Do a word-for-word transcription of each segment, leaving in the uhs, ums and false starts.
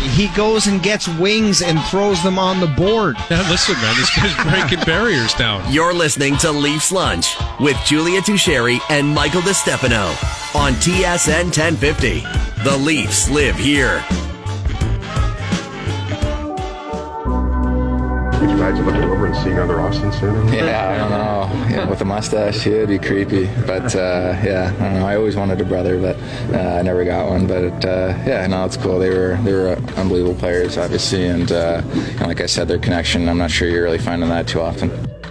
he goes and gets wings and throws them on the board. Yeah, listen, man, this guy's breaking barriers down. You're listening to Leafs Lunch with Julia Tucheri and Michael DeStefano on T S N ten fifty. The Leafs live here. Would you imagine looking over and seeing another Austin soon? Yeah, I don't know. Yeah, with a mustache, he'd be creepy. But uh, yeah, I don't know. I always wanted a brother, but uh, I never got one. But uh, yeah, no, it's cool. They were they were unbelievable players, obviously, and, uh, and like I said, their connection. I'm not sure you're really finding that too often.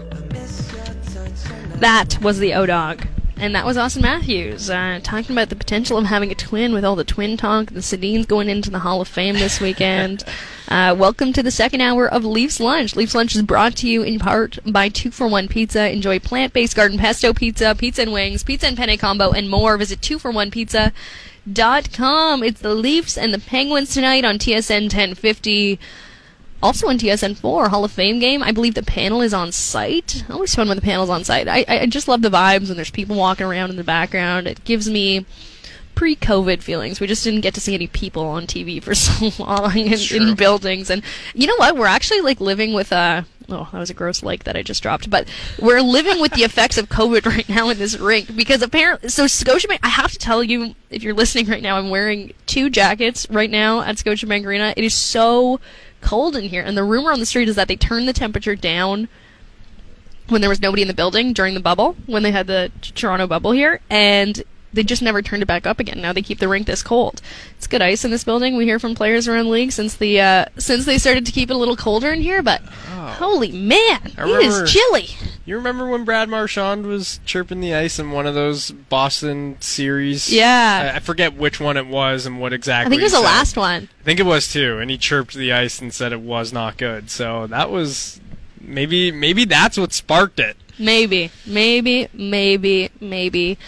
That was the O-Dog. And that was Austin Matthews, uh, talking about the potential of having a twin with all the twin talk. The Sedins going into the Hall of Fame this weekend. uh, welcome to the second hour of Leafs Lunch. Leafs Lunch is brought to you in part by two for one Pizza. Enjoy plant-based garden pesto pizza, pizza and wings, pizza and penne combo, and more. Visit two for one pizza dot com. It's the Leafs and the Penguins tonight on T S N ten fifty. Also on T S N four, Hall of Fame game. I believe the panel is on site. Always fun when the panel's on site. I, I just love the vibes when there's people walking around in the background. It gives me pre-COVID feelings. We just didn't get to see any people on T V for so long in, in buildings. And you know what? We're actually like living with a... Oh, that was a gross like that I just dropped. But we're living with the effects of COVID right now in this rink because apparently... So Scotiabank... I have to tell you, if you're listening right now, I'm wearing two jackets right now at Scotiabank Arena. It is so... cold in here, and the rumor on the street is that they turned the temperature down when there was nobody in the building during the bubble, when they had the Toronto bubble here, and they just never turned it back up again. Now they keep the rink this cold. It's good ice in this building. We hear from players around the league since the uh, since they started to keep it a little colder in here, but oh. holy man, I it remember, is chilly. You remember when Brad Marchand was chirping the ice in one of those Boston series? Yeah. I, I forget which one it was and what exactly I think it was the said. last one. I think it was too, and he chirped the ice and said it was not good. So that was... Maybe maybe that's what sparked it. Maybe. Maybe. Maybe. Maybe.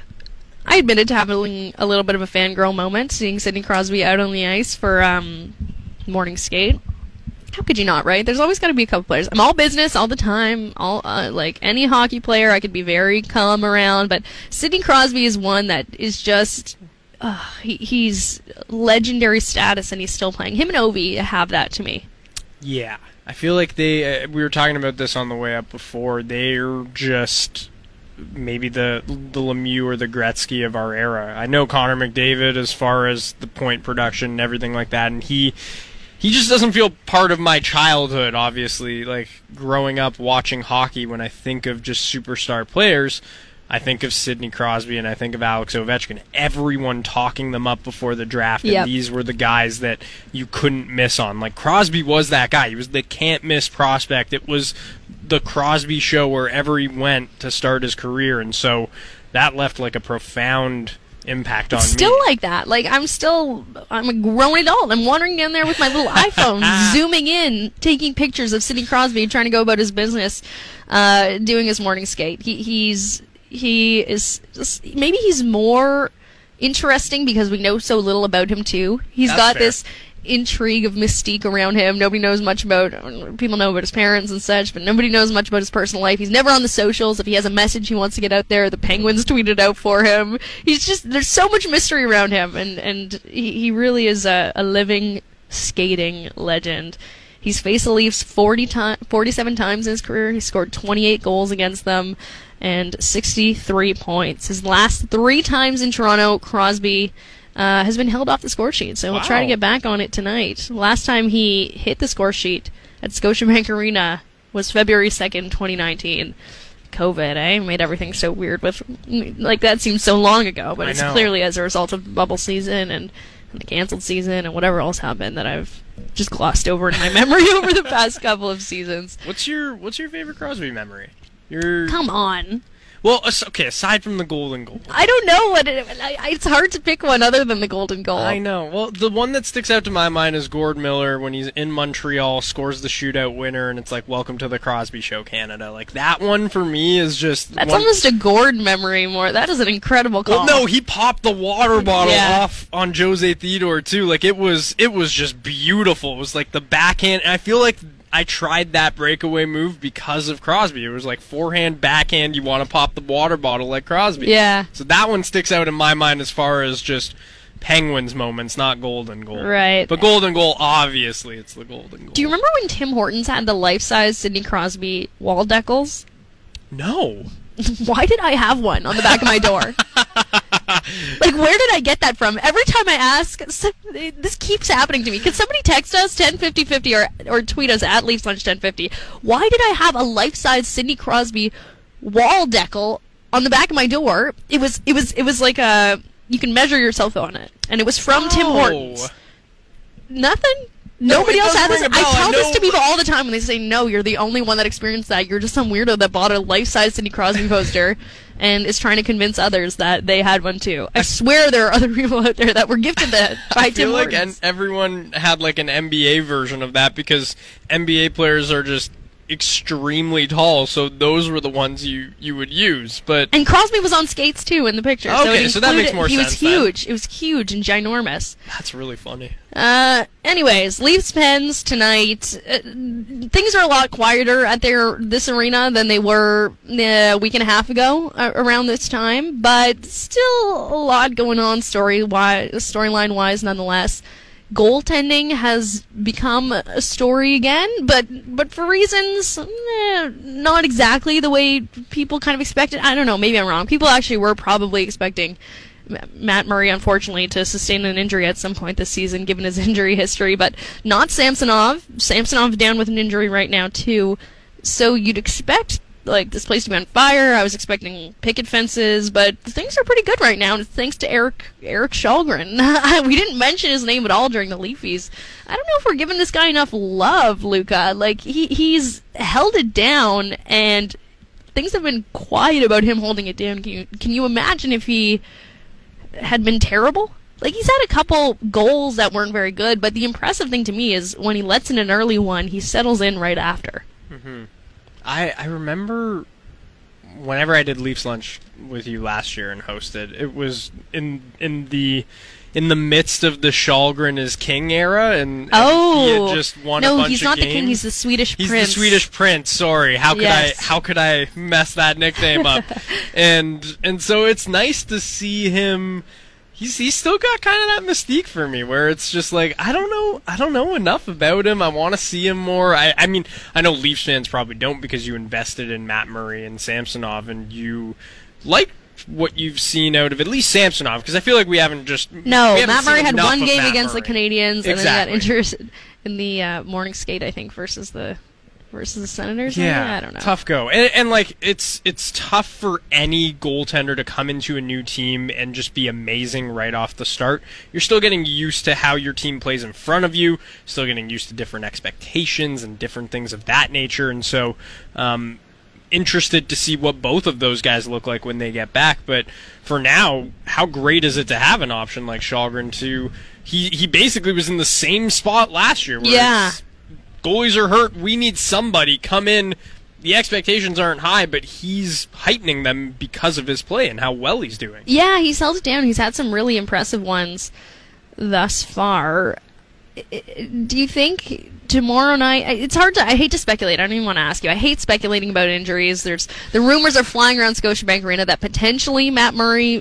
I admitted to having a little bit of a fangirl moment, seeing Sidney Crosby out on the ice for um, morning skate. How could you not, right? There's always got to be a couple players. I'm all business all the time. All uh, like any hockey player, I could be very calm around, but Sidney Crosby is one that is just... Uh, he, he's legendary status, and he's still playing. Him and Ovi have that to me. Yeah. I feel like they, uh, we were talking about this on the way up before, they're just maybe the the Lemieux or the Gretzky of our era. I know Connor McDavid as far as the point production and everything like that, and he he just doesn't feel part of my childhood, obviously. Like, growing up watching hockey, when I think of just superstar players, I think of Sidney Crosby and I think of Alex Ovechkin. Everyone talking them up before the draft, and yep. these were the guys that you couldn't miss on. Like, Crosby was that guy. He was the can't-miss prospect. It was the Crosby show wherever he went to start his career, and so that left, like, a profound impact on it's me. Still like that. Like, I'm still, I'm a grown adult. I'm wandering down there with my little iPhone, zooming in, taking pictures of Sidney Crosby, trying to go about his business, uh, doing his morning skate. He, he's... He is just, maybe he's more interesting because we know so little about him too. He's That's got fair. this intrigue of mystique around him. Nobody knows much about, people know about his parents and such, but nobody knows much about his personal life. He's never on the socials. If he has a message he wants to get out there, the Penguins tweet it out for him. He's just, there's so much mystery around him, and, and he, he really is a, a living skating legend. He's faced the Leafs forty time, forty-seven times in his career. He scored twenty-eight goals against them and sixty-three points. His last three times in Toronto, Crosby uh, has been held off the score sheet, so wow. we'll try to get back on it tonight. Last time he hit the score sheet at Scotiabank Arena was February second, twenty nineteen. COVID, eh? Made everything so weird with, like, that seems so long ago, but I it's know. clearly as a result of the bubble season and, and the canceled season and whatever else happened that I've just glossed over in my memory over the past couple of seasons. What's your What's your favorite Crosby memory? Your Come on. Well, as- okay, aside from the golden goal. I don't know what it, I, I- it's hard to pick one other than the golden goal. I know. Well, the one that sticks out to my mind is Gord Miller when he's in Montreal, scores the shootout winner, and it's like, welcome to the Crosby Show, Canada. Like, that one for me is just... That's one... almost a Gord memory more. That is an incredible call. Well, no, he popped the water bottle Yeah. off on Jose Theodore, too. Like, it was, it was just beautiful. It was like the backhand, and I feel like I tried that breakaway move because of Crosby. It was like forehand, backhand, you want to pop the water bottle like Crosby. Yeah. So that one sticks out in my mind as far as just Penguins moments, not golden goal. Right. But golden goal, obviously, it's the golden goal. Do you remember when Tim Hortons had the life-size Sidney Crosby wall decals? No. Why did I have one on the back of my door? Like, where did I get that from? Every time I ask, so, this keeps happening to me. Can somebody text us ten fifty fifty or or tweet us at Leafs Lunch ten fifty? Why did I have a life-size Sidney Crosby wall decal on the back of my door? It was it was it was like a you can measure yourself on it, and it was from oh. Tim Hortons. Nothing. No, Nobody it else doesn't had this. ring a bell. I tell I this know- to people all the time when they say, no, you're the only one that experienced that. You're just some weirdo that bought a life-size Sidney Crosby poster and is trying to convince others that they had one too. I swear there are other people out there that were gifted that by I Tim feel like Hortons. en- everyone had like an N B A version of that because N B A players are just extremely tall, so those were the ones you, you would use. But And Crosby was on skates too in the picture. so, Okay, it so that makes included- more he sense was then. huge. It was huge and ginormous. that's really funny. Uh, anyways, Leafs Pens tonight. Uh, things are a lot quieter at their this arena than they were uh, a week and a half ago uh, around this time, but still a lot going on story wise, storyline wise, nonetheless. Goaltending has become a story again, but but for reasons eh, not exactly the way people kind of expected. I don't know, maybe I'm wrong. People actually were probably expecting M- Matt Murray, unfortunately, to sustain an injury at some point this season, given his injury history, but not Samsonov. Samsonov down with an injury right now, too. So you'd expect like this place to be on fire. I was expecting picket fences, but things are pretty good right now, thanks to Eric Eric Shalgren. We didn't mention his name at all during the Leafies. I don't know if we're giving this guy enough love, Luca. Like, he he's held it down, and things have been quiet about him holding it down. Can you, can you imagine if he had been terrible? Like, he's had a couple goals that weren't very good, but the impressive thing to me is when he lets in an early one, he settles in right after. Mm-hmm. I I remember whenever I did Leafs Lunch with you last year and hosted, it was in in the in the midst of the Shalgren is king era, and, and Oh, he had just won no, a bunch he's of not games. the king. He's the Swedish He's prince. the Swedish prince. Sorry, how could Yes. I how could I mess that nickname up? and and so it's nice to see him. He's he's still got kind of that mystique for me, where it's just like I don't know I don't know enough about him. I want to see him more. I I mean I know Leafs fans probably don't because you invested in Matt Murray and Samsonov, and you like what you've seen out of at least Samsonov, because I feel like we haven't just No, we haven't Matt Murray seen had enough one of game Matt against Murray. the Canadians, and Exactly. then he got injured in the uh, morning skate, I think, versus the versus the Senators. Yeah, maybe? I don't know. Tough go, and, and like it's it's tough for any goaltender to come into a new team and just be amazing right off the start. You're still getting used to how your team plays in front of you, still getting used to different expectations and different things of that nature, and so um, interested to see what both of those guys look like when they get back. But for now, how great is it to have an option like Shalgren to? He he basically was in the same spot last year. Where Yeah. it's, goalies are hurt. We need somebody come in. The expectations aren't high, but he's heightening them because of his play and how well he's doing. Yeah, he's held it down. He's had some really impressive ones thus far. I- I- Do you think tomorrow night? I- It's hard to. I hate to speculate. I don't even want to ask you. I hate speculating about injuries. There's the rumors are flying around Scotiabank Arena that potentially Matt Murray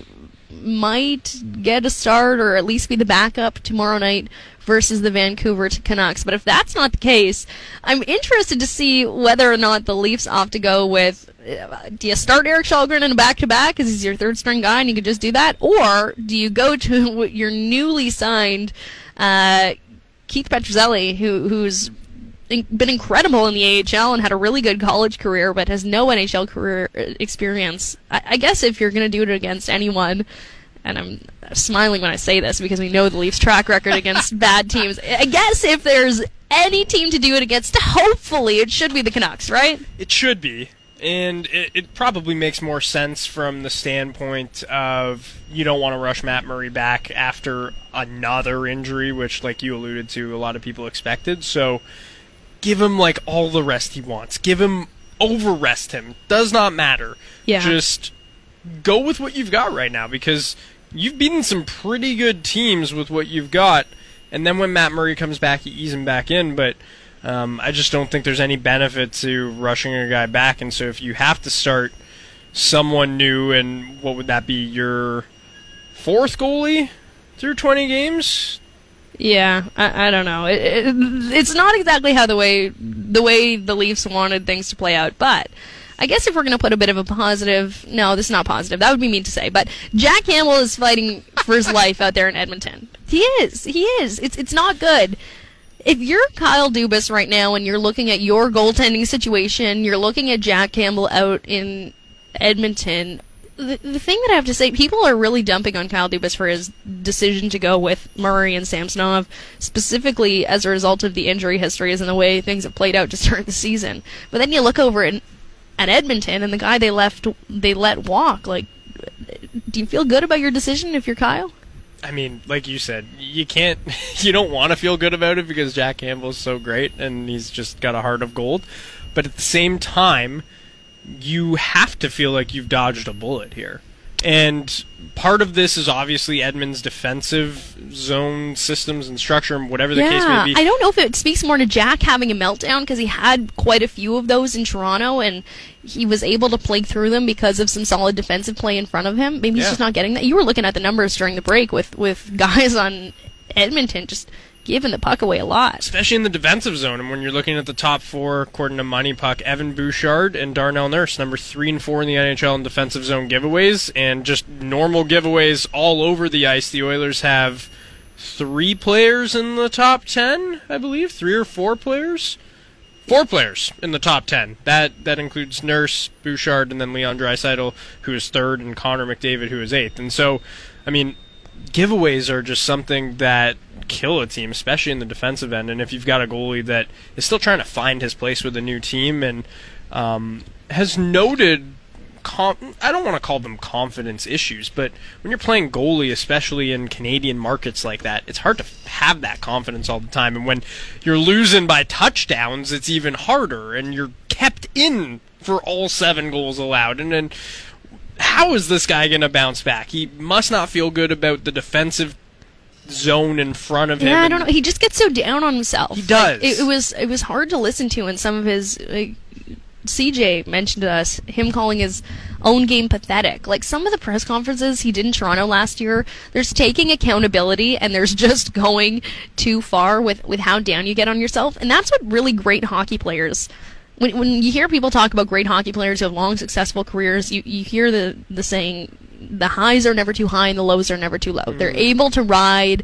might get a start or at least be the backup tomorrow night versus the Vancouver Canucks. But if that's not the case, I'm interested to see whether or not the Leafs opt to go with, uh, do you start Eric Shalgren in a back-to-back because he's your third-string guy and you could just do that? Or do you go to your newly signed uh, Keith Petruzzelli, who who's in- been incredible in the A H L and had a really good college career, but has no N H L career uh, experience. I, I guess if you're going to do it against anyone, and I'm smiling when I say this because we know the Leafs' track record against bad teams. I guess if there's any team to do it against, hopefully it should be the Canucks, right? It should be. And it, it probably makes more sense from the standpoint of you don't want to rush Matt Murray back after another injury, which, like you alluded to, a lot of people expected. So give him, like, all the rest he wants. Give him, over-rest him. Does not matter. Yeah. Just go with what you've got right now, because you've beaten some pretty good teams with what you've got. And then when Matt Murray comes back, you ease him back in, but Um, I just don't think there's any benefit to rushing a guy back, and so if you have to start someone new, and what would that be, your fourth goalie? through twenty games. Yeah, I, I don't know. It, it, it's not exactly how the way the way the Leafs wanted things to play out, but I guess if we're going to put a bit of a positive... No, this is not positive. That would be mean to say. But Jack Campbell is fighting for his life out there in Edmonton. He is. He is. It's it's not good. If you're Kyle Dubas right now and you're looking at your goaltending situation, you're looking at Jack Campbell out in Edmonton... The, the thing that I have to say, people are really dumping on Kyle Dubas for his decision to go with Murray and Samsonov, specifically as a result of the injury histories and the way things have played out to start the season. But then you look over at, at Edmonton, and the guy they left, they let walk. Like, do you feel good about your decision if you're Kyle? I mean, like you said, you can't, you don't want to feel good about it because Jack Campbell's so great and he's just got a heart of gold. But at the same time, you have to feel like you've dodged a bullet here. And part of this is obviously Edmonds' defensive zone systems and structure and whatever the yeah, case may be. I don't know if it speaks more to Jack having a meltdown because he had quite a few of those in Toronto and he was able to play through them because of some solid defensive play in front of him. Maybe he's yeah. just not getting that. You were looking at the numbers during the break with, with guys on Edmonton just giving the puck away a lot. Especially in the defensive zone. And when you're looking at the top four, according to Money Puck, Evan Bouchard and Darnell Nurse, number three and four in the N H L in defensive zone giveaways, and just normal giveaways all over the ice. The Oilers have three players in the top ten, I believe. Three or four players? Four players in the top ten. That that includes Nurse, Bouchard, and then Leon Draisaitl, who is third, and Connor McDavid, who is eighth. And so, I mean, giveaways are just something that kill a team, especially in the defensive end. And if you've got a goalie that is still trying to find his place with a new team and um, has noted, com- I don't want to call them confidence issues, but when you're playing goalie, especially in Canadian markets like that, it's hard to have that confidence all the time. And when you're losing by touchdowns, it's even harder, and you're kept in for all seven goals allowed. And then how is this guy going to bounce back? He must not feel good about the defensive zone in front of him. Yeah, I don't know. He just gets so down on himself. He does. Like, it, it was it was hard to listen to in some of his. Like, C J mentioned to us him calling his own game pathetic. Like some of the press conferences he did in Toronto last year, there's taking accountability and there's just going too far with with how down you get on yourself, and that's what really great hockey players. When when you hear people talk about great hockey players who have long, successful careers, you, you hear the, the saying, the highs are never too high and the lows are never too low. Mm. They're able to ride.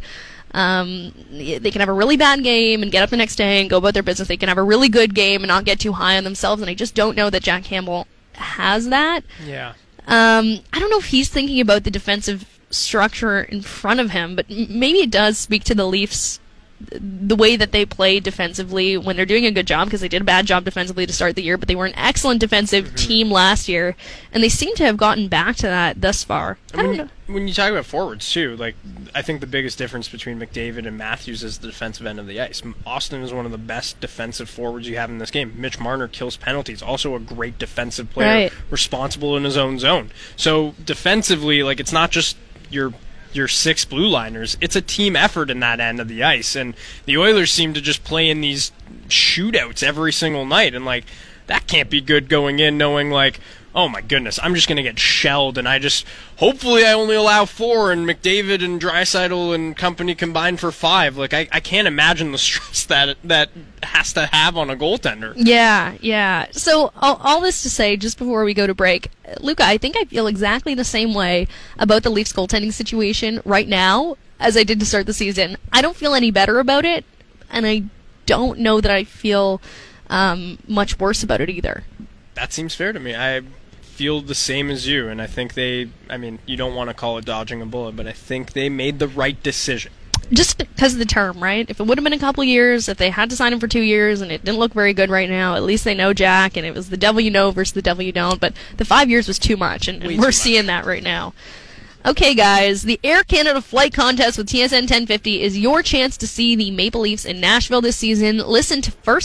Um, they can have a really bad game and get up the next day and go about their business. They can have a really good game and not get too high on themselves, and I just don't know that Jack Campbell has that. Yeah. Um, I don't know if he's thinking about the defensive structure in front of him, but maybe it does speak to the Leafs, the way that they play defensively when they're doing a good job, because they did a bad job defensively to start the year, but they were an excellent defensive mm-hmm. team last year, and they seem to have gotten back to that thus far. I, I don't know. When you talk about forwards, too, like, I think the biggest difference between McDavid and Matthews is the defensive end of the ice. Austin is one of the best defensive forwards you have in this game. Mitch Marner kills penalties, also a great defensive player, right. responsible in his own zone. So, defensively, like, it's not just your your six blue liners, it's a team effort in that end of the ice, and the Oilers seem to just play in these shootouts every single night, and like that can't be good going in knowing like, oh my goodness, I'm just gonna get shelled, and I just hopefully I only allow four, and McDavid and Draisaitl and company combined for five. Like I, I can't imagine the stress that that has to have on a goaltender. Yeah, yeah. So all, all this to say, just before we go to break, Luca, I think I feel exactly the same way about the Leafs goaltending situation right now as I did to start the season. I don't feel any better about it, and I don't know that I feel um, much worse about it either. That seems fair to me. I feel the same as you, and I think they, I mean, you don't want to call it dodging a bullet, but I think they made the right decision. Just because of the term, right? If it would have been a couple years, if they had to sign him for two years and it didn't look very good right now, at least they know Jack, and it was the devil you know versus the devil you don't, but the five years was too much, and, and we're seeing that right now. Okay, guys, the Air Canada Flight Contest with T S N ten fifty is your chance to see the Maple Leafs in Nashville this season. Listen to First Up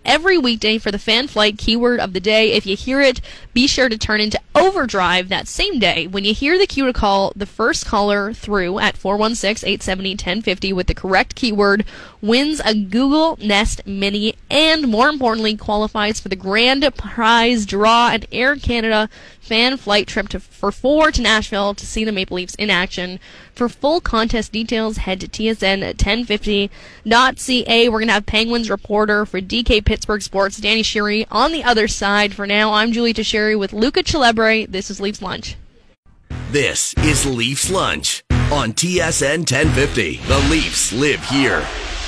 every weekday for the Fan Flight keyword of the day. If you hear it, be sure to turn into overdrive that same day. When you hear the cue to call, the first caller through at four one six, eight seven zero, one zero five zero with the correct keyword wins a Google Nest Mini and, more importantly, qualifies for the grand prize draw an Air Canada Fan Flight trip to, for four to Nashville to see the Maple Leafs in action. For full contest details, head to T S N ten fifty dot C A. We're going to have Penguins reporter for D K Pittsburgh Sports, Danny Sheary, on the other side. For now, I'm Julie Teixeira with Luca Celebre. This is Leafs Lunch. This is Leafs Lunch on T S N ten fifty. The Leafs live here.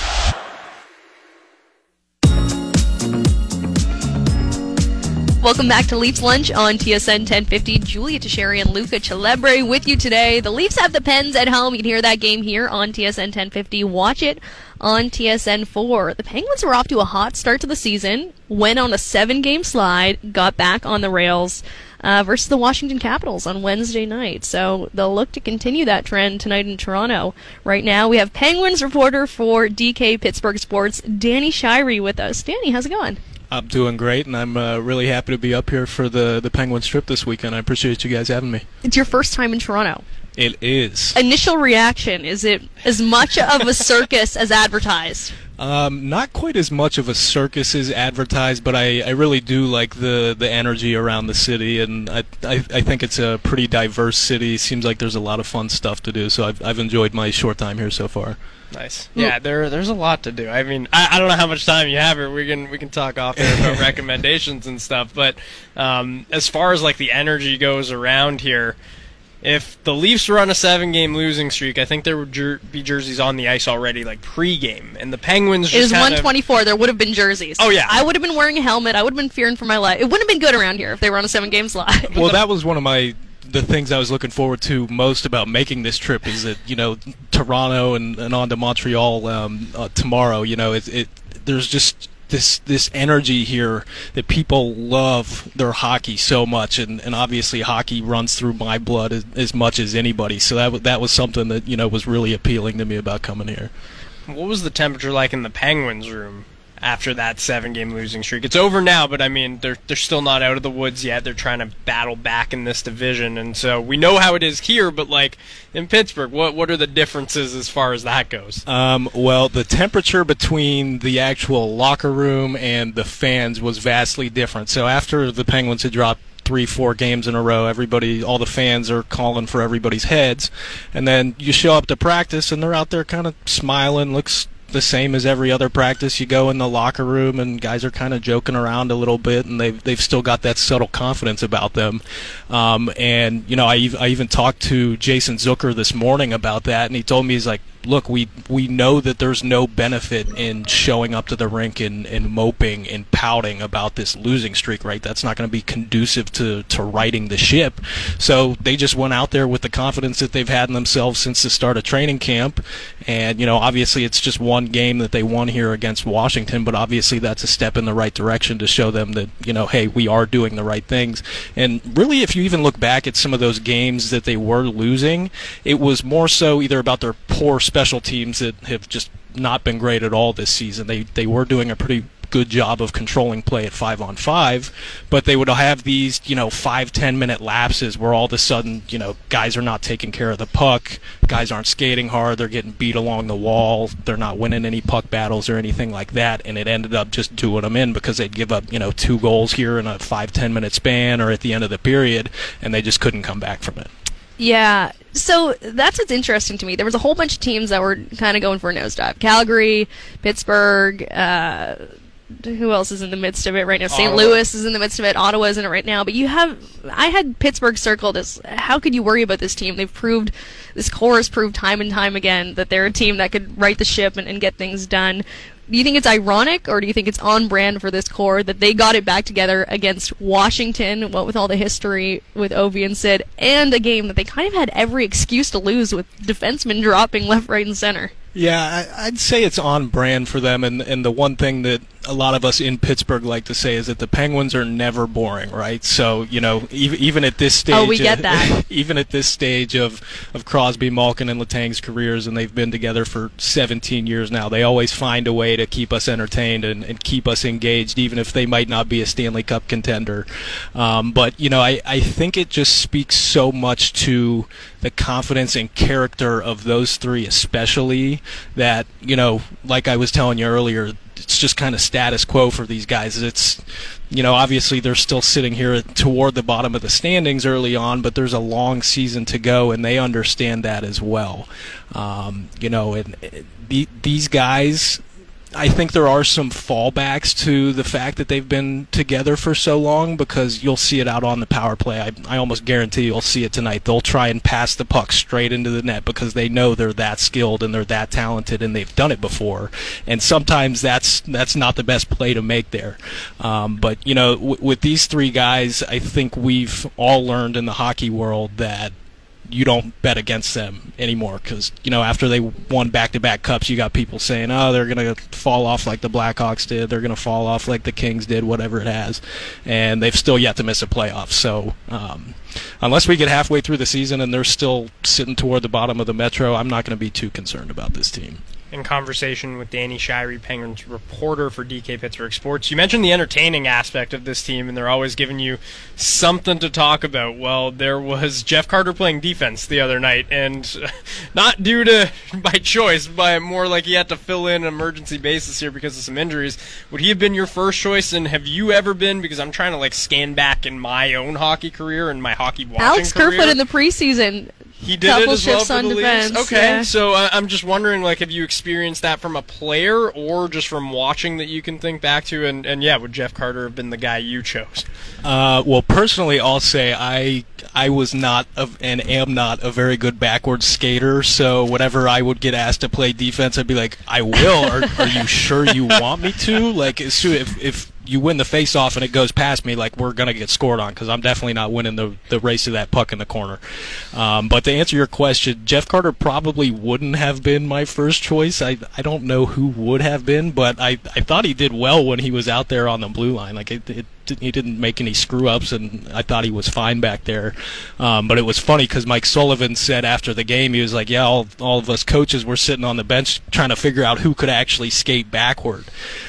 Welcome back to Leafs Lunch on T S N ten fifty. Julia Teixeira and Luca Celebre with you today. The Leafs have the Pens at home. You can hear that game here on T S N ten fifty. Watch it on T S N four. The Penguins were off to a hot start to the season, went on a seven-game slide, got back on the rails uh, versus the Washington Capitals on Wednesday night. So they'll look to continue that trend tonight in Toronto. Right now, we have Penguins reporter for D K Pittsburgh Sports, Danny Sheary, with us. Danny, how's it going? I'm doing great, and I'm uh, really happy to be up here for the, the Penguins trip this weekend. I appreciate you guys having me. It's your first time in Toronto. It is. Initial reaction, is it as much of a circus as advertised? Um, not quite as much of a circus as advertised, but I, I really do like the, the energy around the city, and I, I I think it's a pretty diverse city. Seems like there's a lot of fun stuff to do, so I've I've enjoyed my short time here so far. Nice. Yeah, there there's a lot to do. I mean, I, I don't know how much time you have here. We can we can talk off there about recommendations and stuff. But um, as far as like the energy goes around here, if the Leafs were on a seven-game losing streak, I think there would jer- be jerseys on the ice already, like pre-game. And the Penguins just It was kind one twenty-four. There would have been jerseys. Oh, yeah. I would have been wearing a helmet. I would have been fearing for my life. It wouldn't have been good around here if they were on a seven-game slide. Well, that was one of my the things I was looking forward to most about making this trip is that, you know, Toronto and, and on to Montreal um, uh, tomorrow, you know, it, it there's just this this energy here that people love their hockey so much, and, and obviously hockey runs through my blood as, as much as anybody, so that, w- that was something that, you know, was really appealing to me about coming here. What was the temperature like in the Penguins room after that seven-game losing streak? It's over now, but I mean, they're they're still not out of the woods yet. They're trying to battle back in this division, and so we know how it is here. But like in Pittsburgh, what what are the differences as far as that goes? Um, well, the temperature between the actual locker room and the fans was vastly different. So after the Penguins had dropped three, four games in a row, everybody, all the fans are calling for everybody's heads, and then you show up to practice, and they're out there kind of smiling, looks the same as every other practice. You go in the locker room and guys are kind of joking around a little bit, and they've they've still got that subtle confidence about them. Um, and you know, I ev- I even talked to Jason Zucker this morning about that, and he told me, he's like, look, we we know that there's no benefit in showing up to the rink and, and moping and pouting about this losing streak, right? That's not going to be conducive to, to righting the ship. So they just went out there with the confidence that they've had in themselves since the start of training camp. And, you know, obviously it's just one game that they won here against Washington, but obviously that's a step in the right direction to show them that, you know, hey, we are doing the right things. And really, if you even look back at some of those games that they were losing, it was more so either about their poor special teams that have just not been great at all this season. They they were doing a pretty good job of controlling play at five on five, but they would have these, you know, five, ten minute lapses where all of a sudden, you know, guys are not taking care of the puck, guys aren't skating hard, they're getting beat along the wall, they're not winning any puck battles or anything like that, and it ended up just doing them in because they'd give up, you know, two goals here in a five, ten minute span or at the end of the period, and they just couldn't come back from it. Yeah, so that's what's interesting to me. There was a whole bunch of teams that were kind of going for a nosedive. Calgary, Pittsburgh, uh, who else is in the midst of it right now? Saint Louis is in the midst of it. Ottawa is in it right now. But you have, I had Pittsburgh circled as, how could you worry about this team? They've proved, this core has proved time and time again that they're a team that could right the ship and, and get things done. Do you think it's ironic, or do you think it's on brand for this core that they got it back together against Washington, what with all the history with Ovi and Sid, and a game that they kind of had every excuse to lose with defensemen dropping left, right, and center? Yeah, I, I'd say it's on brand for them, and and the one thing that a lot of us in Pittsburgh like to say is that the Penguins are never boring, right? So, you know, even even at this stage, Oh, we get that. even at this stage of, of Crosby, Malkin, and Letang's careers, and they've been together for seventeen years now, they always find a way to keep us entertained and, and keep us engaged, even if they might not be a Stanley Cup contender. Um, but, you know, I, I think it just speaks so much to the confidence and character of those three especially that, you know, like I was telling you earlier, it's just kind of status quo for these guys. It's, you know, obviously they're still sitting here toward the bottom of the standings early on, but there's a long season to go, and they understand that as well. Um, you know, and the, these guys, I think there are some fallbacks to the fact that they've been together for so long, because you'll see it out on the power play. I, I almost guarantee you'll see it tonight. They'll try and pass the puck straight into the net because they know they're that skilled and they're that talented and they've done it before. And sometimes that's that's not the best play to make there. Um, but, you know, w- with these three guys, I think we've all learned in the hockey world that you don't bet against them anymore, because, you know, after they won back-to-back cups, you got people saying, oh, they're going to fall off like the Blackhawks did, they're going to fall off like the Kings did, whatever it has, and they've still yet to miss a playoff. So um, unless we get halfway through the season and they're still sitting toward the bottom of the Metro, I'm not going to be too concerned about this team. In conversation with Danny Shirey, Penguins reporter for D K Pittsburgh Sports, you mentioned the entertaining aspect of this team, and they're always giving you something to talk about. Well, there was Jeff Carter playing defense the other night, and not due to by choice, but more like he had to fill in an emergency basis here because of some injuries. Would he have been your first choice, and have you ever been, because I'm trying to like scan back in my own hockey career and my hockey watching Alex career. Kerfoot in the preseason. He did Couple it as well shifts for on the defense, Leafs. Okay, yeah. so uh, I'm just wondering, like, have you experienced that from a player or just from watching that you can think back to? And, and yeah, would Jeff Carter have been the guy you chose? Uh, well, personally, I'll say I I was not a, and am not a very good backwards skater. So whenever I would get asked to play defense, I'd be like, I will. Are, are you sure you want me to? Like, as soon if if you win the face-off and it goes past me, like, we're going to get scored on, because I'm definitely not winning the the race to that puck in the corner. Um, but to answer your question, Jeff Carter probably wouldn't have been my first choice. I I don't know who would have been, but I, I thought he did well when he was out there on the blue line. Like, it, it he didn't make any screw-ups, and I thought he was fine back there. Um, but it was funny because Mike Sullivan said after the game, he was like, yeah, all, all of us coaches were sitting on the bench trying to figure out who could actually skate backward.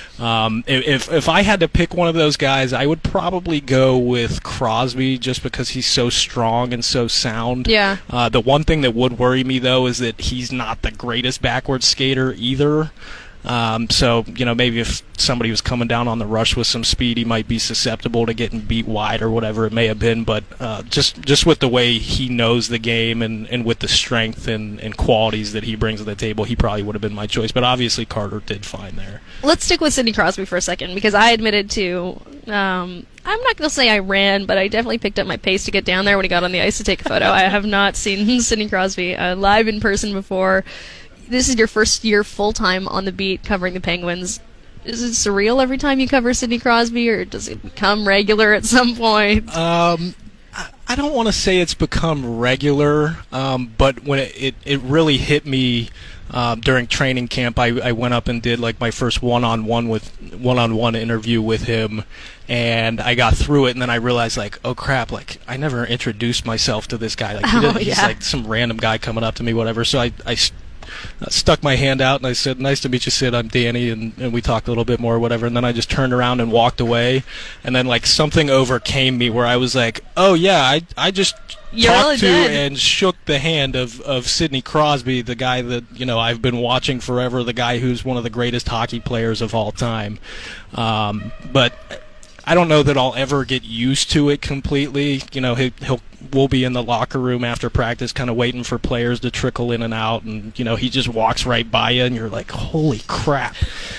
Um, if if I had to pick one of those guys, I would probably go with Crosby, just because he's so strong and so sound. Yeah. Uh, the one thing that would worry me, though, is that he's not the greatest backward skater either. Um, so, you know, maybe if somebody was coming down on the rush with some speed, he might be susceptible to getting beat wide or whatever it may have been. But uh, just just with the way he knows the game and, and with the strength and, and qualities that he brings to the table, he probably would have been my choice. But obviously Carter did fine there. Let's stick with Sidney Crosby for a second, because I admitted to, um, I'm not going to say I ran, but I definitely picked up my pace to get down there when he got on the ice to take a photo. I have not seen Sidney Crosby uh, live in person before. This is your first year full-time on the beat covering the Penguins. Is it surreal every time you cover Sidney Crosby, or does it become regular at some point? Um, I don't want to say it's become regular, um, but when it, it, it really hit me um, during training camp, I, I went up and did like my first one-on-one with one-on-one interview with him, and I got through it, and then I realized, like, oh crap, like I never introduced myself to this guy. Like he Oh, did, he's yeah. like some random guy coming up to me, whatever. So I. I Uh, stuck my hand out and I said, nice to meet you, Sid, I'm Danny, and, and we talked a little bit more or whatever, and then I just turned around and walked away, and then like something overcame me where I was like, oh yeah, I I just You really talked to did. and shook the hand of, of Sidney Crosby, the guy that, you know, I've been watching forever, the guy who's one of the greatest hockey players of all time. Um, but I don't know that I'll ever get used to it completely. You know, he, he'll we'll be in the locker room after practice kind of waiting for players to trickle in and out, and, you know, he just walks right by you, and you're like, holy crap.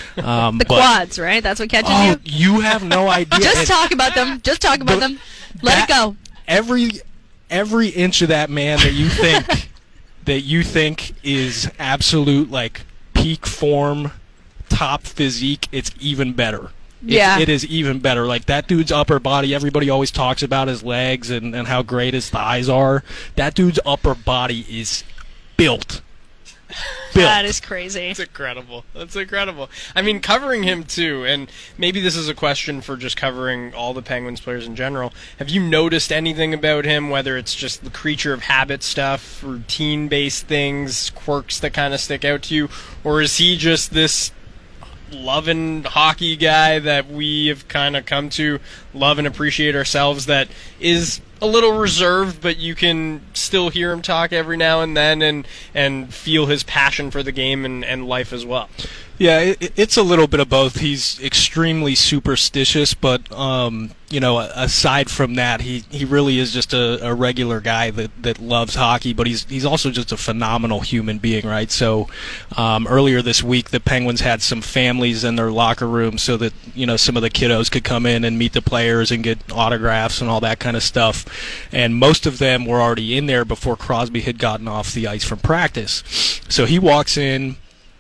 Um, The but, quads, right? That's what catches oh, you? you have no idea. Just And talk about them. Just talk about the- them. Let it that- go. Every every inch of that man that you think that you think is absolute, like, peak form, top physique, it's even better. It's, Yeah. it is even better. Like, that dude's upper body, everybody always talks about his legs and, and how great his thighs are. That dude's upper body is built. built. That is crazy. That's incredible. That's incredible. I mean, covering him too, and maybe this is a question for just covering all the Penguins players in general. Have you noticed anything about him, whether it's just the creature of habit stuff, routine-based things, quirks that kind of stick out to you, or is he just this loving hockey guy that we have kind of come to love and appreciate ourselves, that is a little reserved, but you can still hear him talk every now and then and and feel his passion for the game and, and life as well? Yeah, it, it's a little bit of both. He's extremely superstitious, but um, you know, aside from that, he, he really is just a, a regular guy that, that loves hockey. But he's he's also just a phenomenal human being, right? So um, earlier this week, the Penguins had some families in their locker room so that you know some of the kiddos could come in and meet the players and get autographs and all that kind of stuff. And most of them were already in there before Crosby had gotten off the ice from practice. So he walks in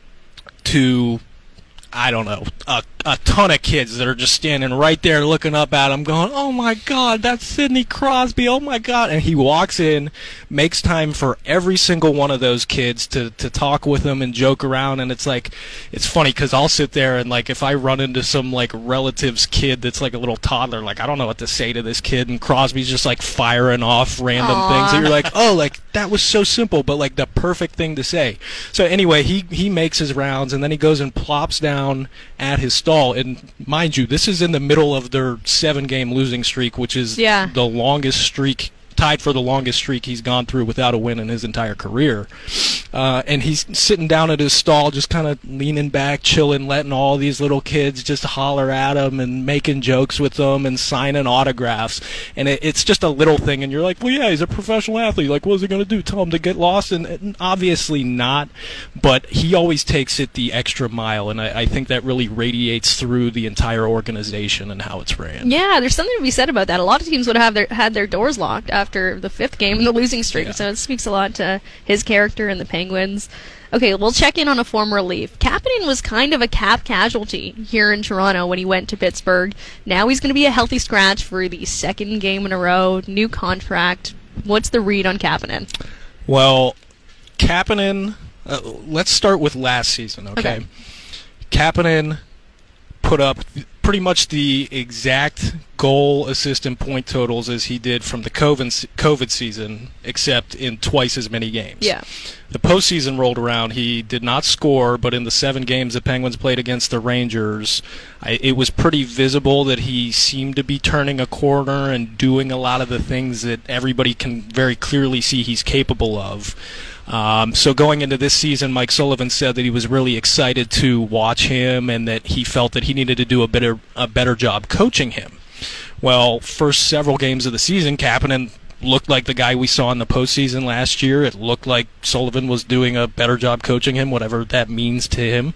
to, I don't know, a, a ton of kids that are just standing right there looking up at him going, oh my God, that's Sidney Crosby, oh my God. And he walks in, makes time for every single one of those kids to, to talk with them and joke around. And it's like, it's funny because I'll sit there and like if I run into some like relative's kid that's like a little toddler, like I don't know what to say to this kid, and Crosby's just like firing off random Aww. things that you're like, oh, like that was so simple, but like the perfect thing to say. So anyway, he, he makes his rounds and then he goes and plops down at his stall. And mind you, this is in the middle of their seven-game losing streak, which is Yeah. the longest streak, tied for the longest streak he's gone through without a win in his entire career. Uh, and he's sitting down at his stall, just kind of leaning back, chilling, letting all these little kids just holler at him and making jokes with them and signing autographs. And it, it's just a little thing, and you're like, well, yeah, he's a professional athlete. Like, what is he going to do? Tell him to get lost? And, and obviously not. But he always takes it the extra mile, and I, I think that really radiates through the entire organization and how it's ran. Yeah, there's something to be said about that. A lot of teams would have their had their doors locked after the fifth game in the losing streak, Yeah. so it speaks a lot to his character and the Penguins. Okay, we'll check in on a former Leaf. Kapanen was kind of a cap casualty here in Toronto when he went to Pittsburgh. Now he's going to be a healthy scratch for the second game in a row, new contract. What's the read on Kapanen? Well, Kapanen, uh, let's start with last season, okay? Okay. Kapanen put up pretty much the exact goal, assist, and point totals as he did from the COVID, COVID season, except in twice as many games. Yeah. The postseason rolled around. He did not score, but in the seven games the Penguins played against the Rangers, I, it was pretty visible that he seemed to be turning a corner and doing a lot of the things that everybody can very clearly see he's capable of. Um, so going into this season, Mike Sullivan said that he was really excited to watch him and that he felt that he needed to do a better a better job coaching him. Well, first several games of the season, Kapanen looked like the guy we saw in the postseason last year. It looked like Sullivan was doing a better job coaching him, whatever that means to him.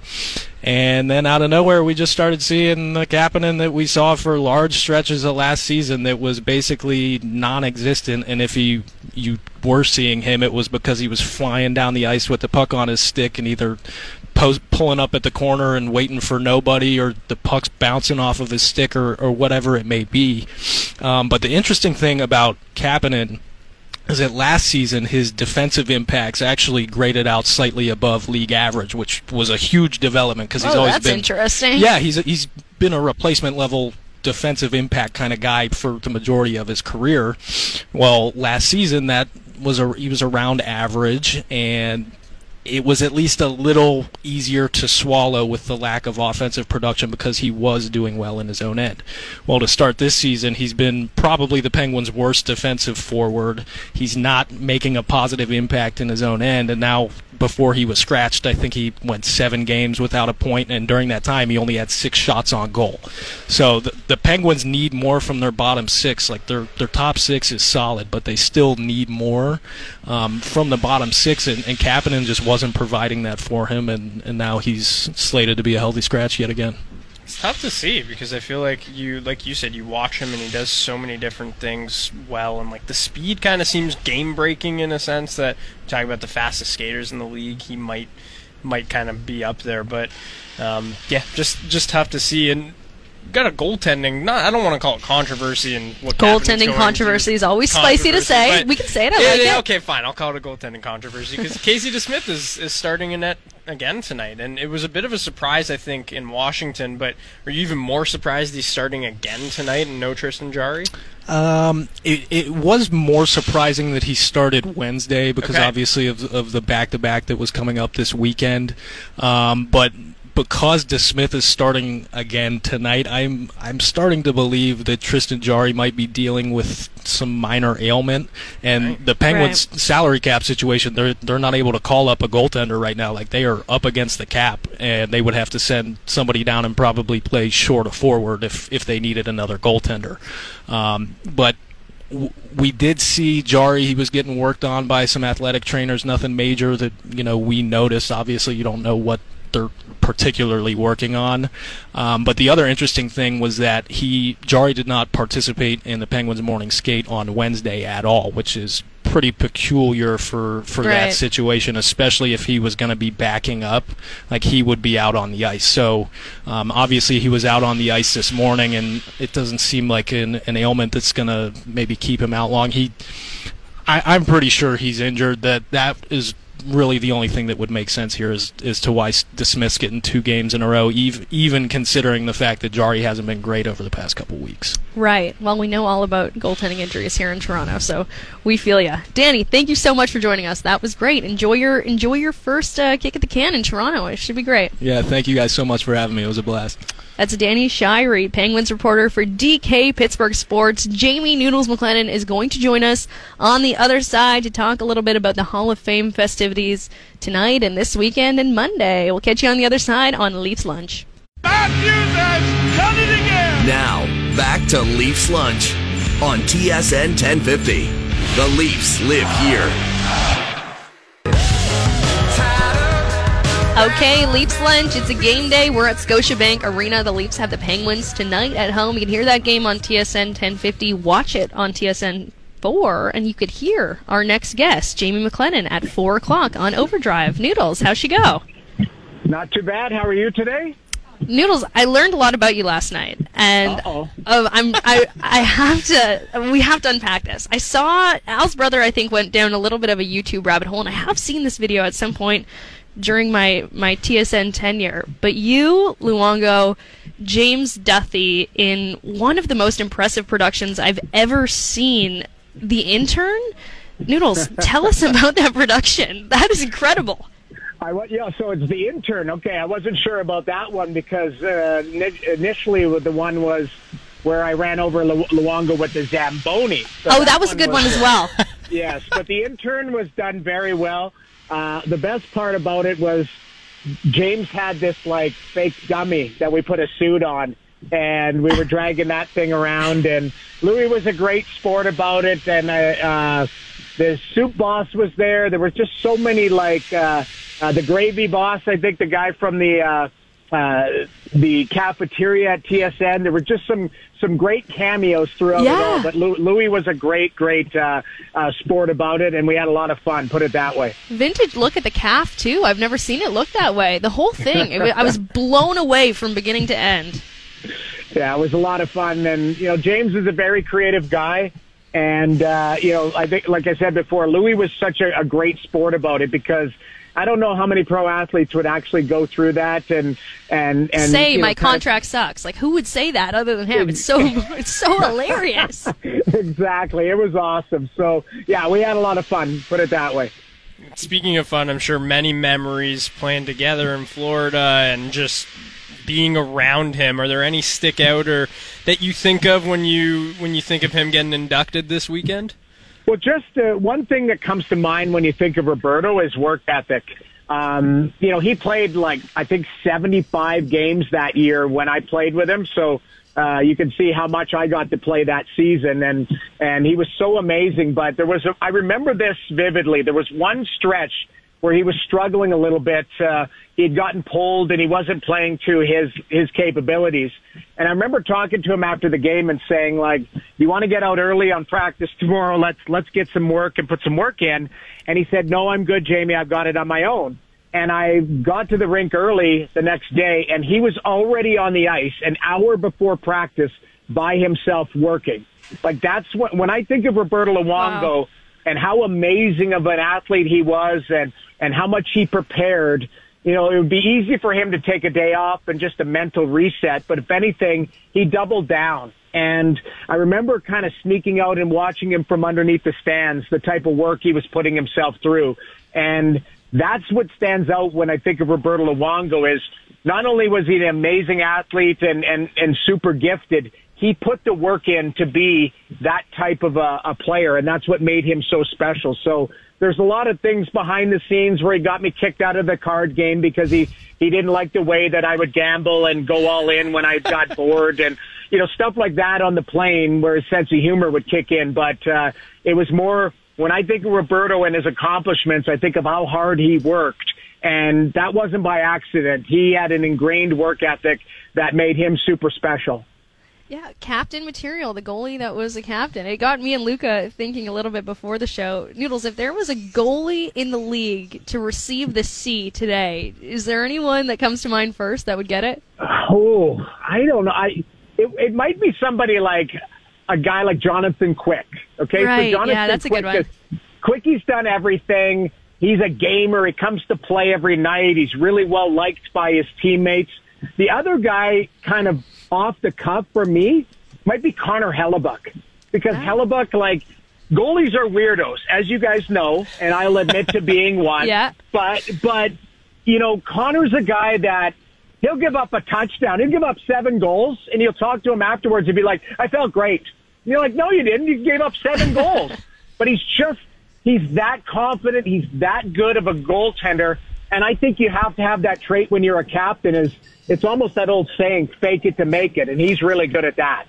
And then out of nowhere, we just started seeing the Kapanen that we saw for large stretches of last season that was basically non-existent. And if he, you were seeing him, it was because he was flying down the ice with the puck on his stick and either post, pulling up at the corner and waiting for nobody, or the puck's bouncing off of his stick, or, or whatever it may be. Um, but the interesting thing about Kapanen is that last season his defensive impacts actually graded out slightly above league average, which was a huge development because he's oh, always that's been interesting. Yeah, he's a, he's been a replacement level defensive impact kind of guy for the majority of his career. Well, last season that was a he was around average, and it was at least a little easier to swallow with the lack of offensive production because he was doing well in his own end. Well, to start this season, he's been probably the Penguins' worst defensive forward. He's not making a positive impact in his own end, and now before he was scratched, I think he went seven games without a point, and during that time he only had six shots on goal. So the, the Penguins need more from their bottom six. Like their their top six is solid, but they still need more um, from the bottom six, and, and Kapanen just wasn't providing that for him, and, and now he's slated to be a healthy scratch yet again. It's tough to see because I feel like you, like you said, you watch him and he does so many different things well, and like the speed kind of seems game breaking in a sense that talking about the fastest skaters in the league, he might might kind of be up there, but um, yeah, just just tough to see. And got a goaltending. Not, I don't want to call it controversy and what goaltending controversy is always spicy to say. We can say it. I yeah, like yeah, it. Okay, fine. I'll call it a goaltending controversy because Casey DeSmith is is starting in net again tonight, and it was a bit of a surprise, I think, in Washington. But are you even more surprised he's starting again tonight and no Tristan Jarry? Um, it, it was more surprising that he started Wednesday because okay. obviously of of the back-to-back that was coming up this weekend. Um, but because DeSmith is starting again tonight, I'm I'm starting to believe that Tristan Jarry might be dealing with some minor ailment, and right. the Penguins' right. salary cap situation, they're they're not able to call up a goaltender right now. Like, they are up against the cap, and they would have to send somebody down and probably play short of forward if if they needed another goaltender. Um, but we did see Jarry. He was getting worked on by some athletic trainers. Nothing major that you know we noticed. Obviously, you don't know what they're particularly working on. Um, but the other interesting thing was that he Jarry did not participate in the Penguins morning skate on Wednesday at all, which is pretty peculiar for, for right. that situation, especially if he was going to be backing up. Like, he would be out on the ice. So um, obviously he was out on the ice this morning, and it doesn't seem like an, an ailment that's going to maybe keep him out long. He, I, I'm pretty sure he's injured. That that is really the only thing that would make sense here is is to why DeSmith's getting two games in a row, even, even considering the fact that Jarry hasn't been great over the past couple weeks. Right. Well, we know all about goaltending injuries here in Toronto, so we feel ya. Danny, thank you so much for joining us. That was great. Enjoy your enjoy your first uh, kick at the can in Toronto. It should be great. Yeah, thank you guys so much for having me. It was a blast. That's Danny Shirey, Penguins reporter for D K Pittsburgh Sports. Jamie Noodles McLennan is going to join us on the other side to talk a little bit about the Hall of Fame festivities tonight and this weekend and Monday. We'll catch you on the other side on Leafs Lunch. Matthews has done it again! Now, back to Leafs Lunch on T S N ten fifty. The Leafs live here. Okay, Leafs Lunch. It's a game day. We're at Scotiabank Arena. The Leafs have the Penguins tonight at home. You can hear that game on T S N ten fifty. Watch it on T S N four, and you could hear our next guest, Jamie McLennan, at four o'clock on Overdrive. Noodles, how'd she go? Not too bad. How are you today? Noodles, I learned a lot about you last night, and uh, I'm I I have to we have to unpack this. I saw Al's brother, I think, went down a little bit of a YouTube rabbit hole, and I have seen this video at some point during my, my T S N tenure. But you, Luongo, James Duthie, in one of the most impressive productions I've ever seen, The Intern. Noodles, tell us about that production. That is incredible. I yeah, so it's The Intern. Okay, I wasn't sure about that one because uh, initially the one was where I ran over Lu- Luongo with the Zamboni. So oh, that, that was a good one, was, one as well. Yes, but The Intern was done very well. Uh, the best part about it was James had this, like, fake dummy that we put a suit on, and we were dragging that thing around, and Louis was a great sport about it, and uh, uh, the soup boss was there. There was just so many, like, uh, uh, the gravy boss, I think the guy from the uh, uh, the cafeteria at T S N. There were just some, some great cameos throughout yeah. it all, but Louis was a great, great uh, uh, sport about it, and we had a lot of fun, put it that way. Vintage look at the calf, too. I've never seen it look that way. The whole thing. It, I was blown away from beginning to end. Yeah, it was a lot of fun, and, you know, James is a very creative guy, and, uh, you know, I think, like I said before, Louis was such a, a great sport about it because I don't know how many pro athletes would actually go through that and and and say you know, my contract of, sucks. Like, who would say that other than him? It's so it's so hilarious. Exactly, it was awesome. So yeah, we had a lot of fun. Put it that way. Speaking of fun, I'm sure many memories playing together in Florida and just being around him. Are there any stick out or that you think of when you when you think of him getting inducted this weekend? Well, just uh, one thing that comes to mind when you think of Roberto is work ethic. Um, you know, he played like, I think, seventy-five games that year when I played with him. So uh, you can see how much I got to play that season. And, and he was so amazing. But there was, a, I remember this vividly. There was one stretch where he was struggling a little bit. Uh, he had gotten pulled and he wasn't playing to his, his capabilities. And I remember talking to him after the game and saying, like, you want to get out early on practice tomorrow? Let's, let's get some work and put some work in. And he said, no, I'm good, Jamie. I've got it on my own. And I got to the rink early the next day, and he was already on the ice an hour before practice by himself working. Like, that's what, when I think of Roberto Luongo wow. and how amazing of an athlete he was and, and how much he prepared, you know, it would be easy for him to take a day off and just a mental reset. But if anything, he doubled down. And I remember kind of sneaking out and watching him from underneath the stands, the type of work he was putting himself through. And that's what stands out when I think of Roberto Luongo is not only was he an amazing athlete and, and, and super gifted, he put the work in to be that type of a, a player, and that's what made him so special. So there's a lot of things behind the scenes where he got me kicked out of the card game because he, he didn't like the way that I would gamble and go all in when I got bored and, you know, stuff like that on the plane where his sense of humor would kick in. But uh, it was more, when I think of Roberto and his accomplishments, I think of how hard he worked. And that wasn't by accident. He had an ingrained work ethic that made him super special. Yeah, captain material, the goalie that was a captain. It got me and Luca thinking a little bit before the show. Noodles, if there was a goalie in the league to receive the C today, is there anyone that comes to mind first that would get it? Oh, I don't know. I it, it might be somebody like a guy like Jonathan Quick. Okay, right. So Jonathan yeah, that's Quick, a good one. Quickie's done everything. He's a gamer. He comes to play every night. He's really well liked by his teammates. The other guy, kind of off the cuff for me, might be Connor Hellebuck. Because wow. Hellebuck, like, goalies are weirdos, as you guys know, and I'll admit to being one. Yeah. But, but, you know, Connor's a guy that he'll give up a touchdown. He'll give up seven goals, and you'll talk to him afterwards and be like, I felt great. And you're like, no, you didn't. You gave up seven goals. But he's just, he's that confident. He's that good of a goaltender. And I think you have to have that trait when you're a captain. Is it's almost that old saying, fake it to make it, and he's really good at that.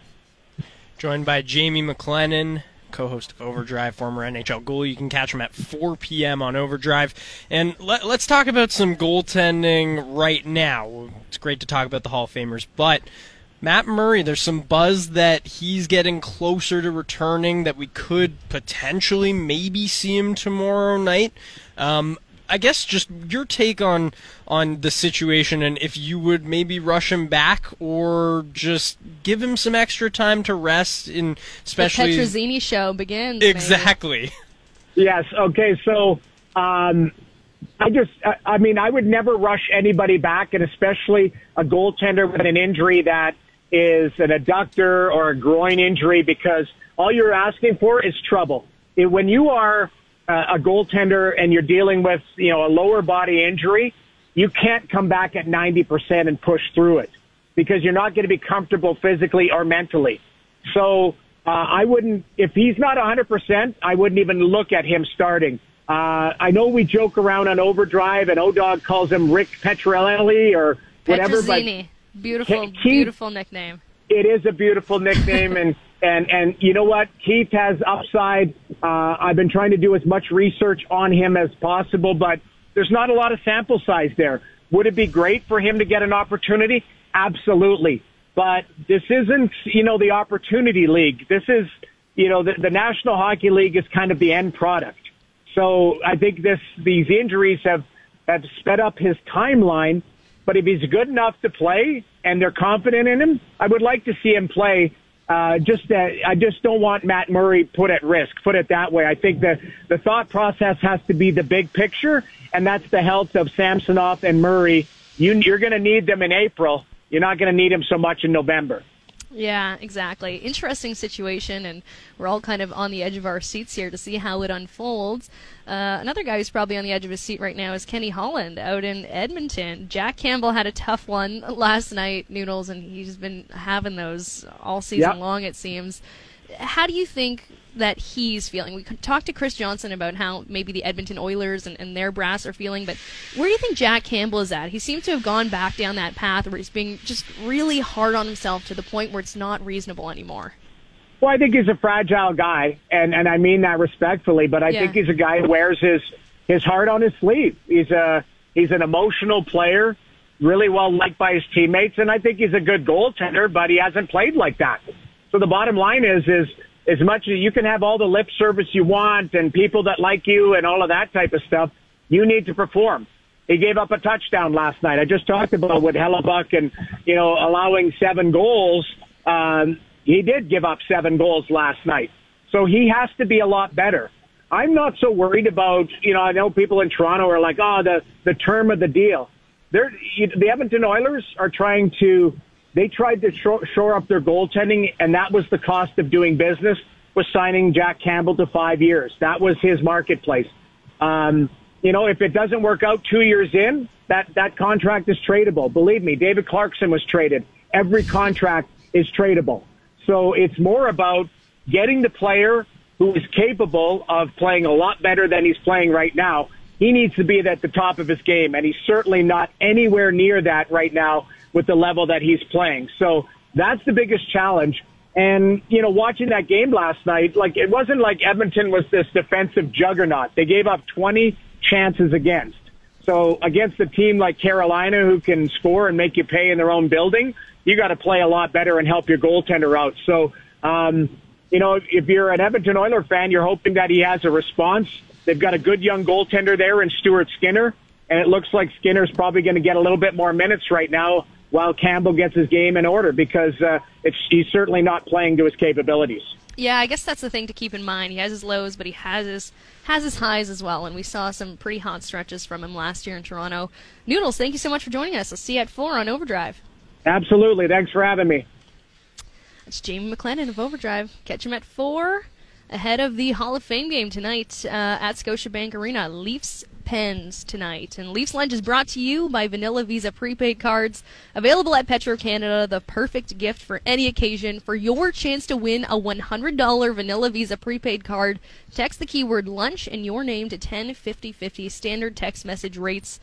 Joined by Jamie McLennan, co-host of Overdrive, former N H L goalie. You can catch him at four p.m. on Overdrive. And let, let's talk about some goaltending right now. It's great to talk about the Hall of Famers, but Matt Murray, there's some buzz that he's getting closer to returning, that we could potentially maybe see him tomorrow night. Um, I guess just your take on on the situation, and if you would maybe rush him back or just give him some extra time to rest. In especially the Petrozzini show begins. Exactly. Maybe. Yes. Okay. So um, I just, I, I mean, I would never rush anybody back, and especially a goaltender with an injury that is an adductor or a groin injury, because all you're asking for is trouble. It, when you are Uh, a goaltender and you're dealing with, you know, a lower body injury, you can't come back at ninety percent and push through it because you're not going to be comfortable physically or mentally. So uh, I wouldn't, if he's not one hundred percent, I wouldn't even look at him starting. Uh, I know we joke around on Overdrive and O-Dog calls him Rick Petrelli or whatever. Petrozzini. Beautiful, Keith, beautiful nickname. It is a beautiful nickname, and And, and you know what? Keith has upside. Uh, I've been trying to do as much research on him as possible, but there's not a lot of sample size there. Would it be great for him to get an opportunity? Absolutely. But this isn't, you know, the Opportunity League. This is, you know, the, the National Hockey League is kind of the end product. So I think this, these injuries have, have sped up his timeline. But if he's good enough to play and they're confident in him, I would like to see him play. Uh, just uh, I just don't want Matt Murray put at risk, put it that way. I think the, the thought process has to be the big picture, and that's the health of Samsonov and Murray. You, you're going to need them in April. You're not going to need them so much in November. Yeah, exactly. Interesting situation, and we're all kind of on the edge of our seats here to see how it unfolds. Uh, another guy who's probably on the edge of his seat right now is Kenny Holland out in Edmonton. Jack Campbell had a tough one last night, Noodles, and he's been having those all season yep. long, it seems. How do you think that he's feeling? We talked to Chris Johnson about how maybe the Edmonton Oilers and, and their brass are feeling, but where do you think Jack Campbell is at? He seems to have gone back down that path where he's being just really hard on himself to the point where it's not reasonable anymore. Well, I think he's a fragile guy, and, and I mean that respectfully, but I yeah. think he's a guy who wears his, his heart on his sleeve. He's a he's an emotional player, really well liked by his teammates, and I think he's a good goaltender, but he hasn't played like that. So the bottom line is, is as much as you can have all the lip service you want and people that like you and all of that type of stuff, you need to perform. He gave up a touchdown last night. I just talked about with Hellebuck and, you know, allowing seven goals. Um, he did give up seven goals last night. So he has to be a lot better. I'm not so worried about, you know, I know people in Toronto are like, oh, the, the term of the deal. They're, you, the Edmonton Oilers are trying to, they tried to shore, shore up their goaltending, and that was the cost of doing business, was signing Jack Campbell to five years. That was his marketplace. Um, you know, if it doesn't work out two years in, that, that contract is tradable. Believe me, David Clarkson was traded. Every contract is tradable. So it's more about getting the player who is capable of playing a lot better than he's playing right now. He needs to be at the top of his game, and he's certainly not anywhere near that right now with the level that he's playing. So that's the biggest challenge. And, you know, watching that game last night, like, it wasn't like Edmonton was this defensive juggernaut. They gave up twenty chances against. So against a team like Carolina who can score and make you pay in their own building, you got to play a lot better and help your goaltender out. So, um, you know, if you're an Edmonton Oilers fan, you're hoping that he has a response. They've got a good young goaltender there in Stuart Skinner, and it looks like Skinner's probably going to get a little bit more minutes right now while Campbell gets his game in order, because uh, it's, he's certainly not playing to his capabilities. Yeah, I guess that's the thing to keep in mind. He has his lows, but he has his has his highs as well, and we saw some pretty hot stretches from him last year in Toronto. Noodles, thank you so much for joining us. I'll see you at four on Overdrive. Absolutely. Thanks for having me. It's Jamie McLennan of Overdrive. Catch him at four ahead of the Hall of Fame game tonight uh, at Scotiabank Arena. Leafs Pens tonight. And Leafs Lunch is brought to you by Vanilla Visa prepaid cards, available at Petro-Canada, the perfect gift for any occasion. For your chance to win a one hundred dollars Vanilla Visa prepaid card, text the keyword lunch and your name to ten fifty fifty. Standard text message rates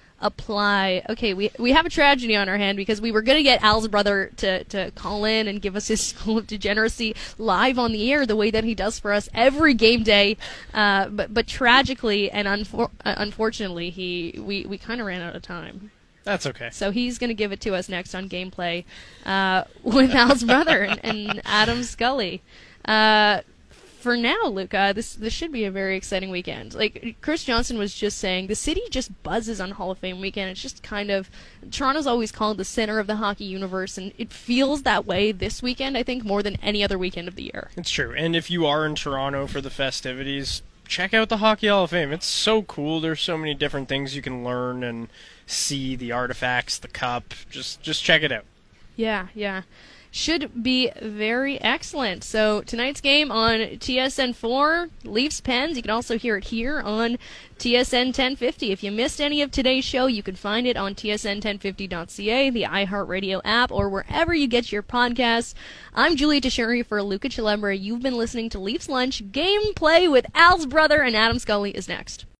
apply. Okay, we we have a tragedy on our hand because we were going to get Al's brother to, to call in and give us his School of Degeneracy live on the air the way that he does for us every game day. Uh, but but tragically and unfor- uh, unfortunately, he we, we kind of ran out of time. That's okay. So he's going to give it to us next on Gameplay uh, with Al's brother and, and Adam Scully. Uh, For now, Luca, this this should be a very exciting weekend. Like Chris Johnson was just saying, the city just buzzes on Hall of Fame weekend. It's just kind of, Toronto's always called the center of the hockey universe, and it feels that way this weekend, I think, more than any other weekend of the year. It's true. And if you are in Toronto for the festivities, check out the Hockey Hall of Fame. It's so cool. There's so many different things you can learn and see, the artifacts, the cup. Just just check it out. Yeah, yeah. Should be very excellent. So tonight's game on T S N four, Leafs Pens. You can also hear it here on T S N ten fifty. If you missed any of today's show, you can find it on T S N ten fifty dot C A, the iHeartRadio app, or wherever you get your podcasts. I'm Julia Teixeira for Luca Chalembra. You've been listening to Leafs Lunch. Gameplay with Al's brother and Adam Scully is next.